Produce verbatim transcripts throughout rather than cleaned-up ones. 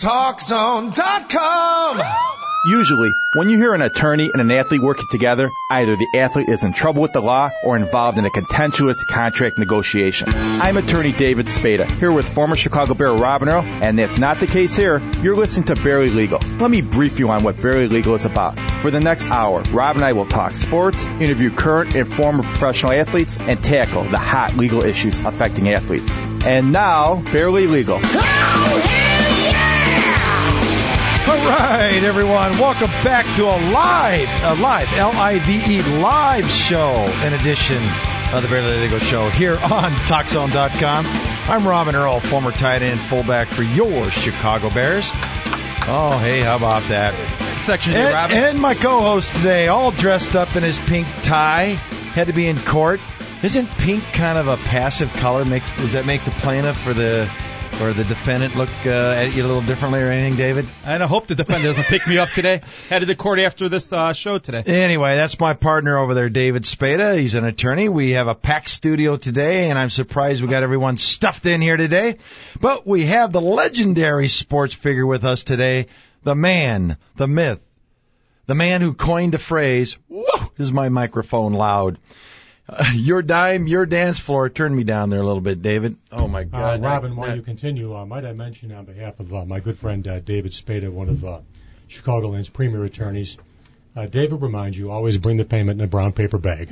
Talk Zone dot com. Usually, when you hear an attorney and an athlete working together, either the athlete is in trouble with the law or involved in a contentious contract negotiation. I'm attorney David Spada, here with former Chicago Bear Robin Earl, and that's not the case here. You're listening to Barely Legal. Let me brief you on what Barely Legal is about. For the next hour, Rob and I will talk sports, interview current and former professional athletes, and tackle the hot legal issues affecting athletes. And now, Barely Legal. Oh, hell yeah! All right, everyone, welcome back to a live, a live, L I V E live show, an edition of the Barely Legal Show here on Talk Zone dot com. I'm Robin Earl, former tight end fullback for your Chicago Bears. Oh, hey, how about that? Section and, Robin. And my co-host today, all dressed up in his pink tie, had to be in court. Isn't pink kind of a passive color? Makes does that make the plaintiff or the or the defendant look uh, at you a little differently or anything, David? And I hope the defendant doesn't pick me up today. Headed to court after this uh, show today. Anyway, that's my partner over there, David Spada. He's an attorney. We have a packed studio today, and I'm surprised we got everyone stuffed in here today. But we have the legendary sports figure with us today, the man, the myth, the man who coined the phrase, whoa, is my microphone loud? Uh, your dime, your dance floor. Turn me down there a little bit, David. Oh, my God. Uh, Robin, that, while that, you continue, uh, might I mention on behalf of uh, my good friend uh, David Spada, one of uh, Chicagoland's premier attorneys, uh, David reminds you, always bring the payment in a brown paper bag.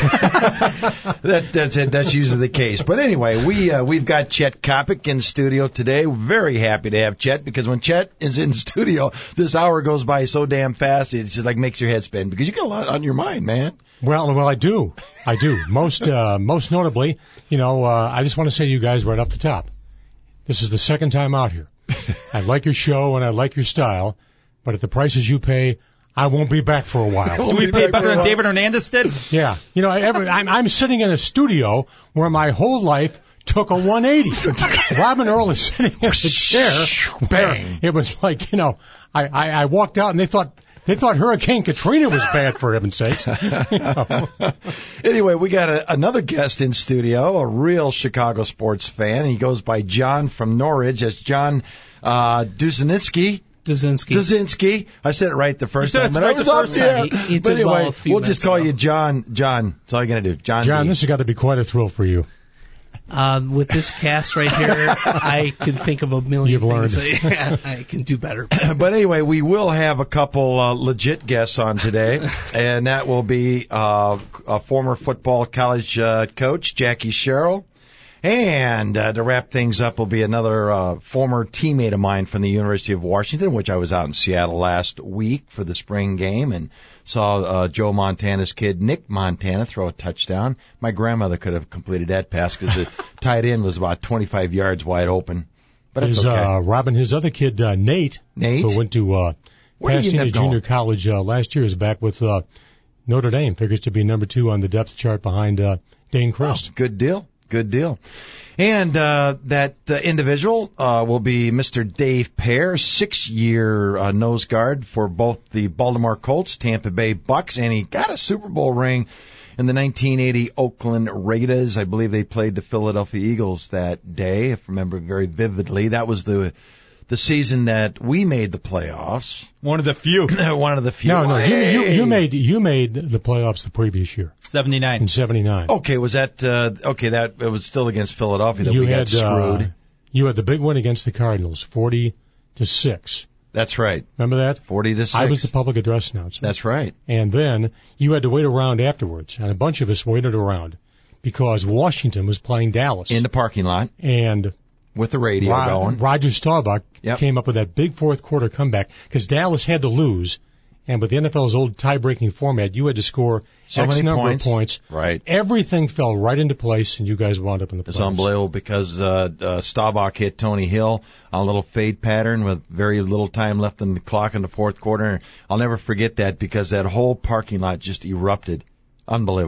that, that's it. That's usually the case. But anyway, we, uh, we've got Chet Kopic in studio today. We're very happy to have Chet because when Chet is in studio, this hour goes by so damn fast, it just like makes your head spin because you got a lot on your mind, man. Well, well, I do. I do. Most, uh, most notably, you know, uh, I just want to say to you guys right off the top, this is the second time out here. I like your show and I like your style, but at the prices you pay, I won't be back for a while. Do we pay better than David Hernandez did? Yeah. You know, every, I'm, I'm sitting in a studio where my whole life took a one eighty. Robin Earl is sitting in a chair. Bang. It was like, you know, I, I, I walked out and they thought, They thought Hurricane Katrina was bad, for heaven's sakes. You know. Anyway, we got a, another guest in studio, a real Chicago sports fan. He goes by John from Norridge. That's John uh, Duzinski. Duzinski. Duzinski. I said it right the first time. But right I was the up first there. time. He- he But took anyway, ball a few we'll just minutes call ago. you John. John. That's all you're going to do. John John, D. this has got to be quite a thrill for you. Um, with this cast right here, I can think of a million You've learned. things I, I can do better. But anyway, we will have a couple uh, legit guests on today, and that will be uh, a former football college uh, coach, Jackie Sherrill. And uh, to wrap things up will be another uh, former teammate of mine from the University of Washington, which I was out in Seattle last week for the spring game and saw uh, Joe Montana's kid, Nick Montana, throw a touchdown. My grandmother could have completed that pass because the tight end was about twenty-five yards wide open. But it's his, okay. uh, Robin, his other kid, uh, Nate, Nate? who went to uh, Where did you end Pasadena up going? Junior College uh, last year, is back with uh, Notre Dame. Figures to be number two on the depth chart behind uh, Dane Christ. Oh, good deal. Good deal. And uh, that uh, individual uh, will be Mister Dave Pear, six-year uh, nose guard for both the Baltimore Colts, Tampa Bay Bucks, and he got a Super Bowl ring in the nineteen eighty Oakland Raiders. I believe they played the Philadelphia Eagles that day, if I remember very vividly. That was the the season that we made the playoffs. One of the few. One of the few. No, no, you, you, Hey! you made you made the playoffs the previous year seventy-nine. in seventy-nine. Okay, was that uh, okay? That it was still against Philadelphia that you we got had screwed. Uh, you had the big win against the Cardinals, forty to six. That's right, Remember that? forty to six. I was the public address announcer. That's right. And then you had to wait around afterwards, and a bunch of us waited around because Washington was playing Dallas. In the parking lot and with the radio Ro- going. Roger Staubach Yep. came up with that big fourth quarter comeback because Dallas had to lose, and with the N F L's old tie-breaking format, you had to score So X many number points. of points. Right. Everything fell right into place, and you guys wound up in the playoffs. It's unbelievable because uh, uh, Staubach hit Tony Hill on a little fade pattern with very little time left in the clock in the fourth quarter. I'll never forget that because that whole parking lot just erupted. Unbelievable.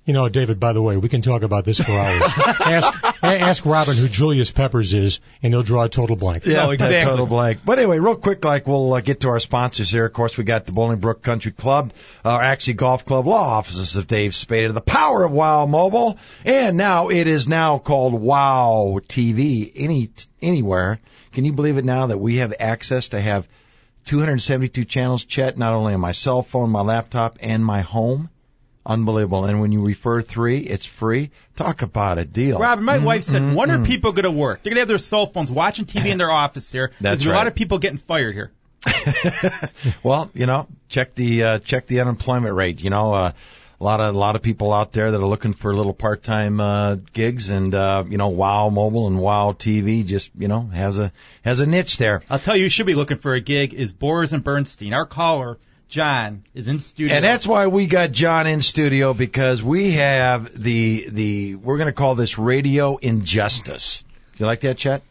You know, David, by the way, we can talk about this for hours. ask, ask Robin who Julius Peppers is, and he'll draw a total blank. Yeah, No, exactly. total blank. But anyway, real quick, like we'll uh, get to our sponsors here. Of course, we got the Bolingbrook Country Club, uh, actually Golf Club, law offices of Dave Spada, the power of Wow Mobile, and now it is now called Wow T V. Any anywhere. Can you believe it now that we have access to have two hundred seventy-two channels, Chet, not only on my cell phone, my laptop, and my home? Unbelievable. And when you refer three, it's free. Talk about a deal. Robin, my Mm, wife said, mm, when are mm. people going to work? They're going to have their cell phones watching T V in their office here. That's There's a lot right. of people getting fired here. Well, you know, check the uh, check the unemployment rate. You know, uh, a lot of a lot of people out there that are looking for little part-time uh, gigs, and uh, you know, Wow Mobile and Wow T V just you know has a has a niche there. I'll tell you who should be looking for a gig is Boris and Bernstein. Our caller, John, is in studio. And that's why we got John in studio, because we have the the we're going to call this radio injustice. You like that, Chet?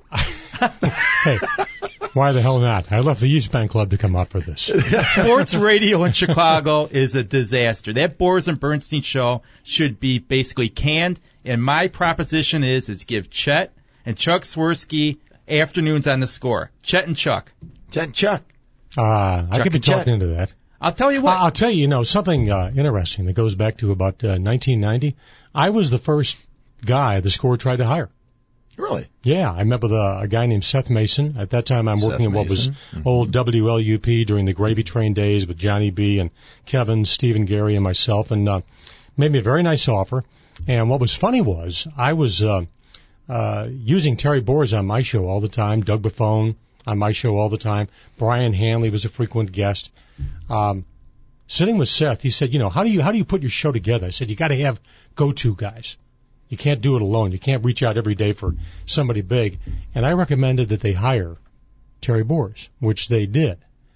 Hey, why the hell not? I left the East Bank Club to come up for this. Sports radio in Chicago is a disaster. That Boris and Bernstein show should be basically canned. And my proposition is, is give Chet and Chuck Swirsky afternoons on the Score. Chet and Chuck. Chet and Chuck. Uh, I Chuck could be and Chet. talking into that. I'll tell you what. I- I'll tell you, you know, something uh, interesting that goes back to about uh, nineteen ninety. I was the first guy the Score tried to hire. Really? Yeah, I remember the, a guy named Seth Mason. At that time, I'm Seth working in what was Mason. Mm-hmm. old W L U P during the Gravy Train days with Johnny B. and Kevin, Stephen, Gary, and myself, and uh, made me a very nice offer. And what was funny was I was uh, uh, using Terry Boers on my show all the time, Doug Buffone on my show all the time. Brian Hanley was a frequent guest. Um, sitting with Seth, he said, you know, how do you how do you put your show together? I said, you got to have go-to guys. You can't do it alone. You can't reach out every day for somebody big. And I recommended that they hire Terry Boers, which they did.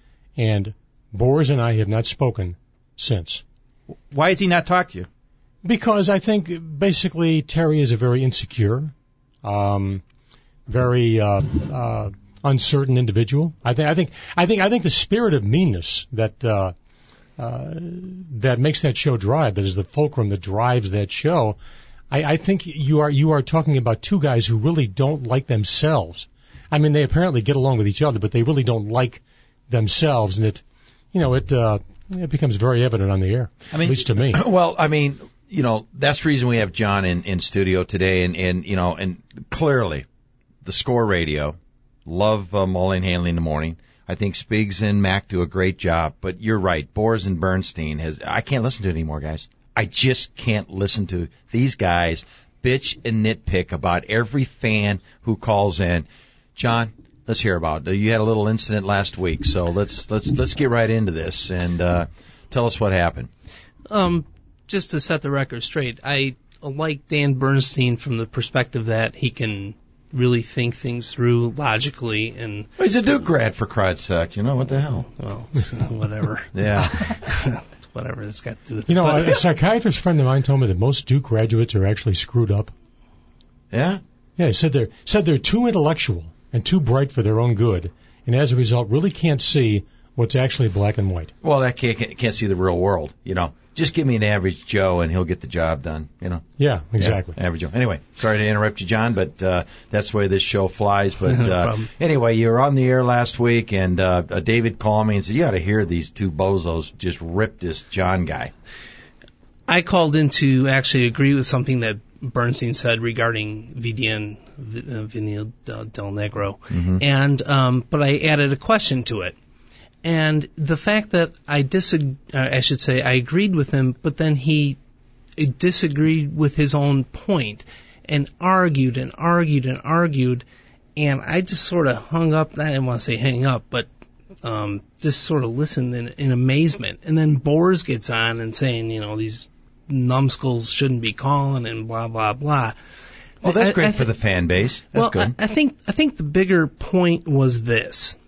And Boers and I have not spoken since. Why does he not talk to you? Because I think basically Terry is a very insecure, um, very uh, uh, uncertain individual. I think I think I think I think the spirit of meanness that uh, uh, that makes that show drive, that is the fulcrum that drives that show. I, I think you are you are talking about two guys who really don't like themselves. I mean, they apparently get along with each other, but they really don't like themselves, and it, you know, it uh, it becomes very evident on the air. I mean, at least to me. Well, I mean, you know, that's the reason we have John in, in studio today, and, and you know, and clearly, the Score Radio, love uh, Mullen Hanley in the morning. I think Spiggs and Mac do a great job, but you're right, Boers and Bernstein has. I can't listen to it anymore, guys. I just can't listen to these guys bitch and nitpick about every fan who calls in. John, let's hear about it. You had a little incident last week, so let's let's let's get right into this and uh, tell us what happened. Um, just to set the record straight, I like Dan Bernstein from the perspective that he can really think things through logically and, Well, he's a Duke grad, for Christ's sake. You know, what the hell? well, whatever. Yeah. Whatever it's got to do with You it. know, But- a, a psychiatrist friend of mine told me that most Duke graduates are actually screwed up. Yeah? Yeah, he said they're said they're too intellectual and too bright for their own good, and as a result, really can't see what's actually black and white. Well, that can't, can't see the real world, you know. Just give me an average Joe and he'll get the job done, you know. Yeah, exactly. Yeah, average Joe. Anyway, sorry to interrupt you, John, but uh, that's the way this show flies. But No uh, problem. anyway, you were on the air last week, and uh, uh, David called me and said, you got to hear these two bozos just rip this John guy. I called in to actually agree with something that Bernstein said regarding V D N, V- uh, Vinil del del Negro, and um, but I added a question to it, and the fact that I disag- uh, I should say I agreed with him, but then he uh, disagreed with his own point, and argued and argued and argued, and I just sort of hung up. I didn't want to say hang up, but um, just sort of listened in, in amazement, and then Boers gets on and saying, you know, these numbskulls shouldn't be calling and blah blah blah. Well, that's I- great I for thi- the fan base. That's well, good. I, I think I think the bigger point was this.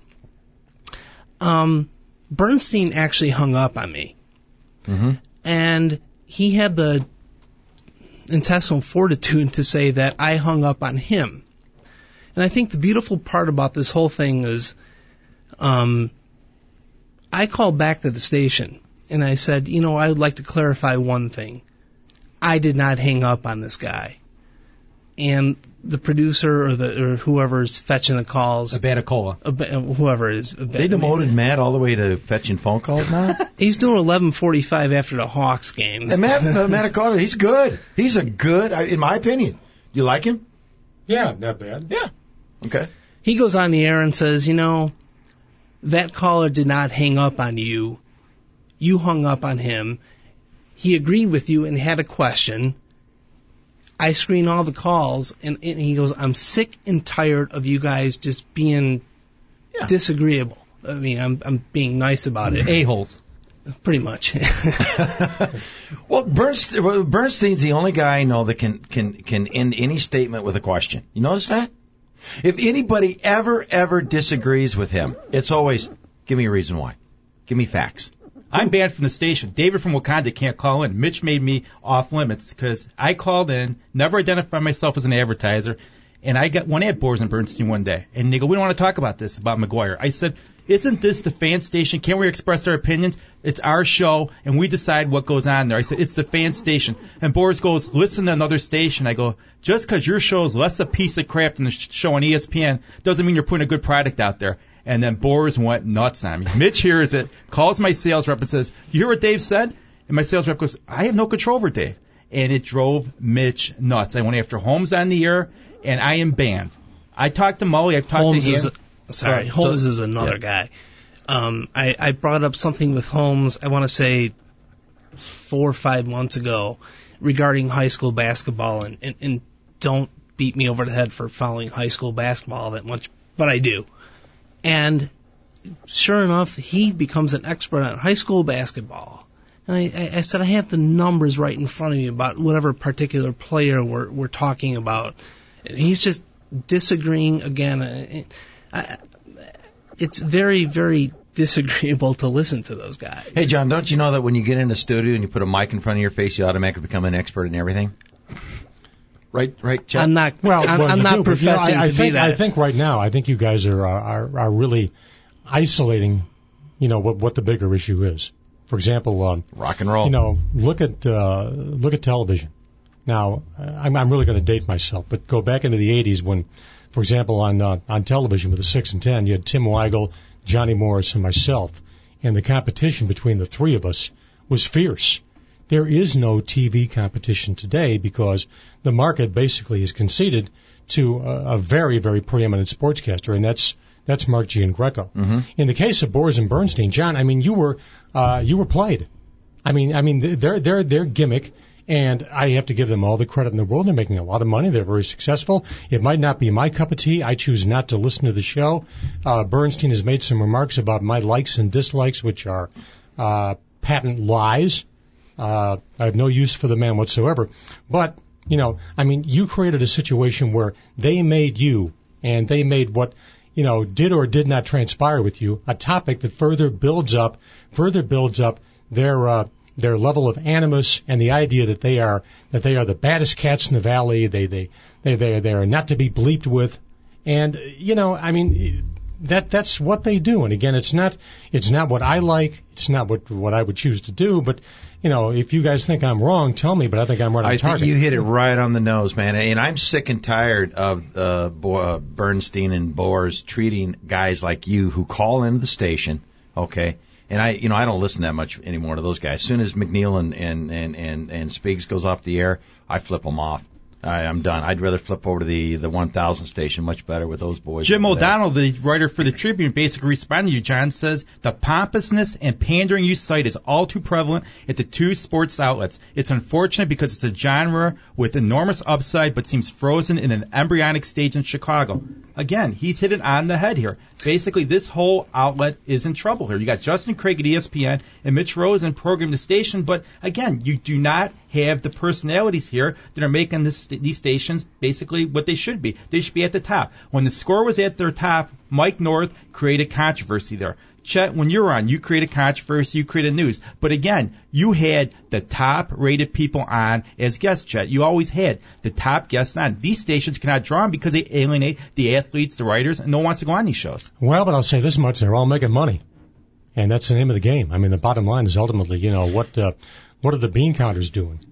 Um, Bernstein actually hung up on me, mm-hmm. and he had the intestinal fortitude to say that I hung up on him. And I think the beautiful part about this whole thing is, um, I called back to the station and I said, you know, I would like to clarify one thing. I did not hang up on this guy. And the producer or the or whoever's fetching the calls, Abatacola, whoever it is, they demoted Matt all the way to fetching phone calls now. He's doing eleven forty-five after the Hawks games. And Matt uh, Abatacola, he's good. He's a good, in my opinion. You like him? Yeah, not bad. Yeah. Okay. He goes on the air and says, you know, that caller did not hang up on you. You hung up on him. He agreed with you and had a question. I screen all the calls, and, and he goes, I'm sick and tired of you guys just being yeah. disagreeable. I mean, I'm I'm being nice about it. A-holes. Pretty much. Well, Bernstein, Bernstein's the only guy I know that can, can, can end any statement with a question. You notice that? If anybody ever, ever disagrees with him, it's always, give me a reason why. Give me facts. I'm banned from the station. David from Wakanda can't call in. Mitch made me off limits because I called in, never identified myself as an advertiser, and I got one at Boers and Bernstein one day. And they go, we don't want to talk about this, about McGuire. I said, isn't this the fan station? Can't we express our opinions? It's our show, and we decide what goes on there. I said, it's the fan station. And Boers goes, listen to another station. I go, just because your show is less a piece of crap than the show on E S P N doesn't mean you're putting a good product out there. And then Boers went nuts on me. Mitch hears it, calls my sales rep and says, you hear what Dave said? And my sales rep goes, I have no control over Dave. And it drove Mitch nuts. I went after Holmes on the air, and I am banned. I talked to Mully. I've talked Holmes to is him. A, sorry, right, Holmes so, is another yeah. guy. Um, I, I brought up something with Holmes, I want to say four or five months ago, regarding high school basketball. And, and, and don't beat me over the head for following high school basketball that much, but I do. And sure enough, he becomes an expert on high school basketball. And I, I said, I have the numbers right in front of me about whatever particular player we're, we're talking about. And he's just disagreeing again. I, it's very, very disagreeable to listen to those guys. Hey, John, don't you know that when you get in the studio and you put a mic in front of your face, you automatically become an expert in everything? Right, right, Chuck? I'm not. Well, I'm, well, I'm not do, professing you know, I, I to think, be that. I think right now, I think you guys are are, are really isolating, you know, what what the bigger issue is. For example, um, rock and roll. You know, look at uh, look at television. Now, I'm, I'm really going to date myself, but go back into the eighties when, for example, on uh, on television with the six and ten, you had Tim Weigel, Johnny Morris, and myself, and the competition between the three of us was fierce. There is no T V competition today because the market basically is conceded to a, a very, very preeminent sportscaster, and that's that's Mark Giangreco. Mm-hmm. In the case of Boers and Bernstein, John, I mean, you were uh, you were played. I mean, I mean, their their their gimmick, and I have to give them all the credit in the world. They're making a lot of money. They're very successful. It might not be my cup of tea. I choose not to listen to the show. Uh, Bernstein has made some remarks about my likes and dislikes, which are uh, patent lies. Uh, I have no use for the man whatsoever. But, you know, I mean, you created a situation where they made you, and they made what, you know, did or did not transpire with you, a topic that further builds up, further builds up their, uh, their level of animus and the idea that they are, that they are the baddest cats in the valley. They, they, they, they, they are not to be bleeped with. And, you know, I mean, that, that's what they do. And again, it's not, it's not what I like. It's not what, what I would choose to do, but, you know, if you guys think I'm wrong, tell me, but I think I'm right on I target. think you hit it right on the nose, man. And I'm sick and tired of uh, Bo- uh, Bernstein and Boers treating guys like you who call into the station, okay? And I, you know, I don't listen that much anymore to those guys. As soon as McNeil and and and and, and Spigs goes off the air, I flip them off. I, I'm done. I'd rather flip over to the the one thousand station. Much better with those boys. Jim O'Donnell, the writer for the Tribune, basically responded to you, John, says, the pompousness and pandering you cite is all too prevalent at the two sports outlets. It's unfortunate because it's a genre with enormous upside but seems frozen in an embryonic stage in Chicago. Again, he's hit it on the head here. Basically, this whole outlet is in trouble here. You got Justin Craig at E S P N and Mitch Rosen programming the station, but again, you do not have the personalities here that are making this, these stations basically what they should be. They should be at the top. When the Score was at their top, Mike North created controversy there. Chet, when you were on, you created controversy, you created news. But again, you had the top-rated people on as guests, Chet. You always had the top guests on. These stations cannot draw them because they alienate the athletes, the writers, and no one wants to go on these shows. Well, but I'll say this much. They're all making money. And that's the name of the game. I mean, the bottom line is ultimately, you know, what uh, what are the bean counters doing?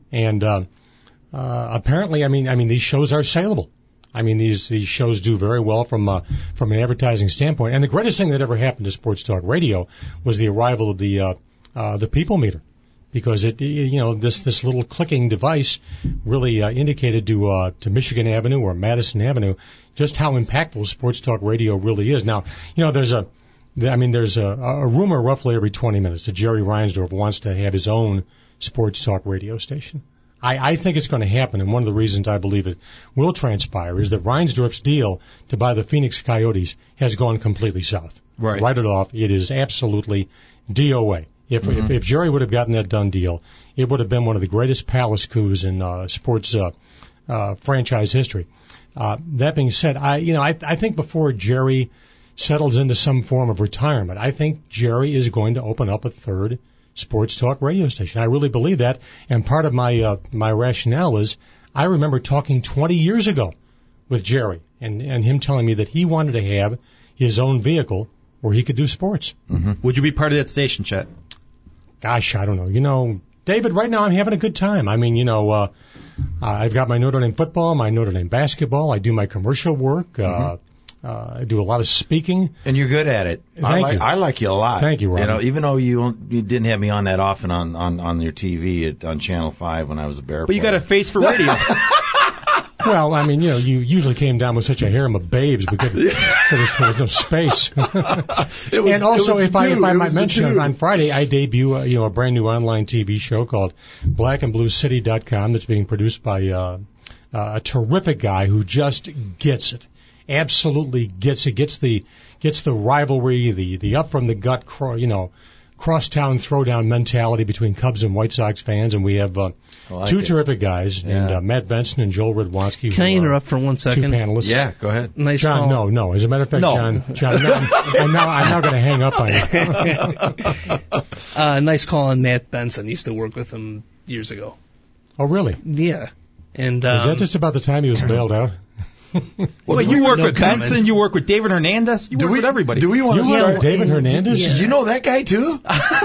And uh, uh, apparently, I mean, I mean, these shows are saleable. I mean, these these shows do very well from uh, from an advertising standpoint. And the greatest thing that ever happened to Sports Talk Radio was the arrival of the uh, uh, the People Meter, because it you know this this little clicking device really uh, indicated to uh, to Michigan Avenue or Madison Avenue just how impactful Sports Talk Radio really is. Now, you know, there's a I mean, there's a, a rumor roughly every twenty minutes that Jerry Reinsdorf wants to have his own Sports Talk Radio station. I, I think it's going to happen, and one of the reasons I believe it will transpire is that Reinsdorf's deal to buy the Phoenix Coyotes has gone completely south. Right. Write it off. It is absolutely D O A. If, mm-hmm. if if Jerry would have gotten that done deal, it would have been one of the greatest palace coups in uh, sports uh, uh, franchise history. Uh, that being said, I you know I I think before Jerry settles into some form of retirement, I think Jerry is going to open up a third Sports Talk radio station. I really believe that, and part of my uh, my rationale is I remember talking twenty years ago with Jerry and and him telling me that he wanted to have his own vehicle where he could do sports. Mm-hmm. Would you be part of that station, Chet? Gosh, I don't know. You know, David, right now I'm having a good time. I mean, you know, uh, I've got my Notre Dame football, my Notre Dame basketball. I do my commercial work. Mm-hmm. Uh, Uh, I do a lot of speaking. And you're good at it. Thank I like, you. I like you a lot. Thank you, Robin. You know, even though you you didn't have me on that often on, on, on your T V at, on Channel five when I was a Bear But you player. got a face for radio. Well, I mean, you know, you usually came down with such a harem of babes because there, was, there was no space. It was, and also, it was if I due. if I It might was the mention, due. on Friday I debut uh, you know a brand new online T V show called black and blue city dot com that's being produced by uh, uh, a terrific guy who just gets it. Absolutely gets it. Gets the gets the rivalry, the the up from the gut, cro- you know, crosstown throwdown mentality between Cubs and White Sox fans, and we have uh, like two it. terrific guys Yeah. named uh, Matt Benson and Joel Radwanski. Can I who are interrupt for one Two second? panelists. Yeah, go ahead. Nice John, call. no, no. As a matter of fact, No. John, John, no, I'm, I'm now I'm now going to hang up on you. Uh, nice call on Matt Benson. Used to work with him years ago. Oh, really? Yeah. And Was um, that just about the time he was bailed out? Well, you work no with comments. Benson, you work with David Hernandez, you Do work we, with everybody. do we want You to work start? with David Hernandez? yeah. Did you know that guy too?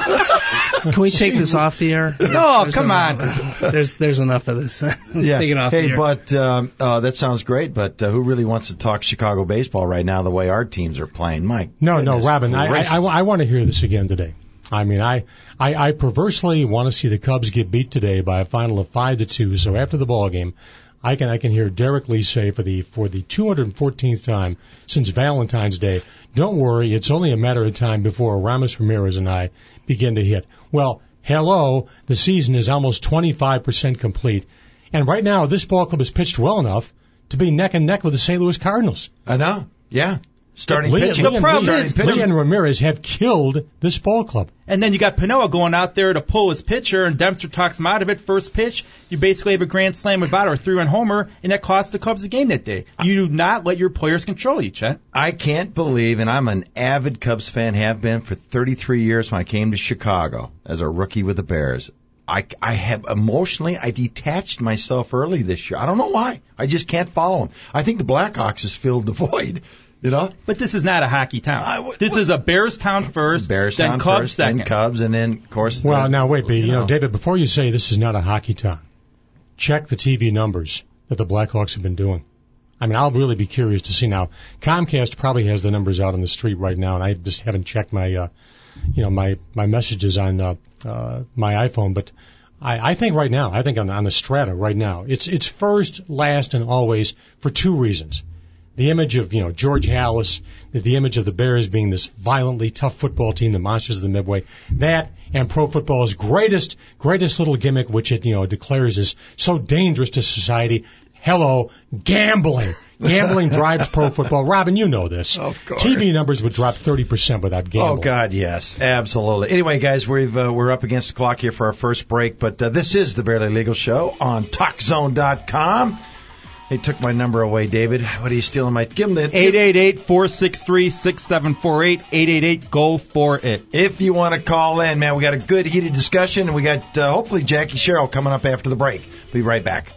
can we take this off the air? No, There's come enough- on. There's there's enough of this. Yeah. Take it off hey, the air. but um, uh, that sounds great. But uh, who really wants to talk Chicago baseball right now? The way our teams are playing, Mike. No, no, goodness Robin. I, I, gracious. I, I want to hear this again today. I mean, I, I, I perversely want to see the Cubs get beat today by a final of five to two. So after the ball game, I can I can hear Derek Lee say for the for the two hundred fourteenth time since Valentine's Day, don't worry, it's only a matter of time before Ramos Ramirez and I begin to hit. Well, hello, the season is almost twenty-five percent complete, and right now this ball club has pitched well enough to be neck and neck with the Saint Louis Cardinals. I know. Yeah. Starting Lee, pitching. Lee, The problem Lee, is- Lee and Ramirez have killed this ball club. And then you got Panoa going out there to pull his pitcher, and Dempster talks him out of it. First pitch, you basically have a grand slam without or three-run homer, and that cost the Cubs the game that day. You do not let your players control you, Chet. I can't believe, and I'm an avid Cubs fan, have been for thirty-three years when I came to Chicago as a rookie with the Bears. I, I have emotionally, I detached myself early this year. I don't know why. I just can't follow them. I think the Blackhawks has filled the void, you know? But this is not a hockey town. I would- this is a Bears town first, Bears then down Cubs first, second. then Cubs, and then, of course, Well, the, now wait, but you, you know, know. David, before you say this is not a hockey town, check the T V numbers that the Blackhawks have been doing. I mean, I'll really be curious to see now. Comcast probably has the numbers out on the street right now, and I just haven't checked my, uh, you know, my my messages on uh, uh, my iPhone. But I, I think right now, I think on, on the Strata right now, it's it's first, last, and always for two reasons. The image of, you know, George Halas, the, the image of the Bears being this violently tough football team, the monsters of the Midway, that and pro football's greatest, greatest little gimmick, which it, you know, declares is so dangerous to society. Hello, gambling. Gambling drives pro football. Robin, you know this. Of course. T V numbers would drop thirty percent without gambling. Oh, God, yes. Absolutely. Anyway, guys, we've, uh, we're up against the clock here for our first break, but uh, this is the Barely Legal Show on Talk Zone dot com. They took my number away, David. What are you stealing my... Give them the... eight eight eight, four six three, six seven four eight, eight eight eight, go for it. If you want to call in, man, we got a good heated discussion, and we got, uh, hopefully, Jackie Sherrill coming up after the break. Be right back.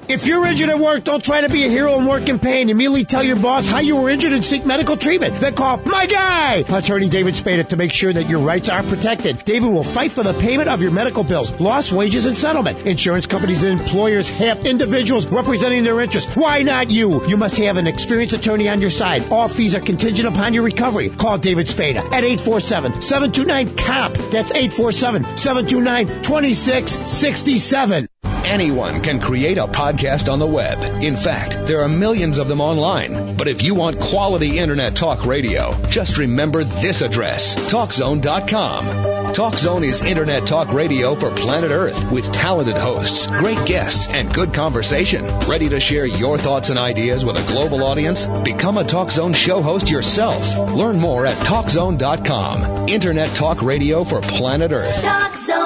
If you're injured at work, don't try to be a hero and work in pain. Immediately tell your boss how you were injured and seek medical treatment. Then call my guy, Attorney David Spada, to make sure that your rights are protected. David will fight for the payment of your medical bills, lost wages, and settlement. Insurance companies and employers have individuals representing their interests. Why not you? You must have an experienced attorney on your side. All fees are contingent upon your recovery. Call David Spada at eight four seven, seven two nine, C O M P. That's eight four seven, seven two nine, two six six seven. Anyone can create a podcast on the web. In fact, there are millions of them online. But if you want quality Internet talk radio, just remember this address, talk zone dot com. TalkZone is Internet talk radio for planet Earth with talented hosts, great guests, and good conversation. Ready to share your thoughts and ideas with a global audience? Become a TalkZone show host yourself. Learn more at talk zone dot com. Internet talk radio for planet Earth. TalkZone.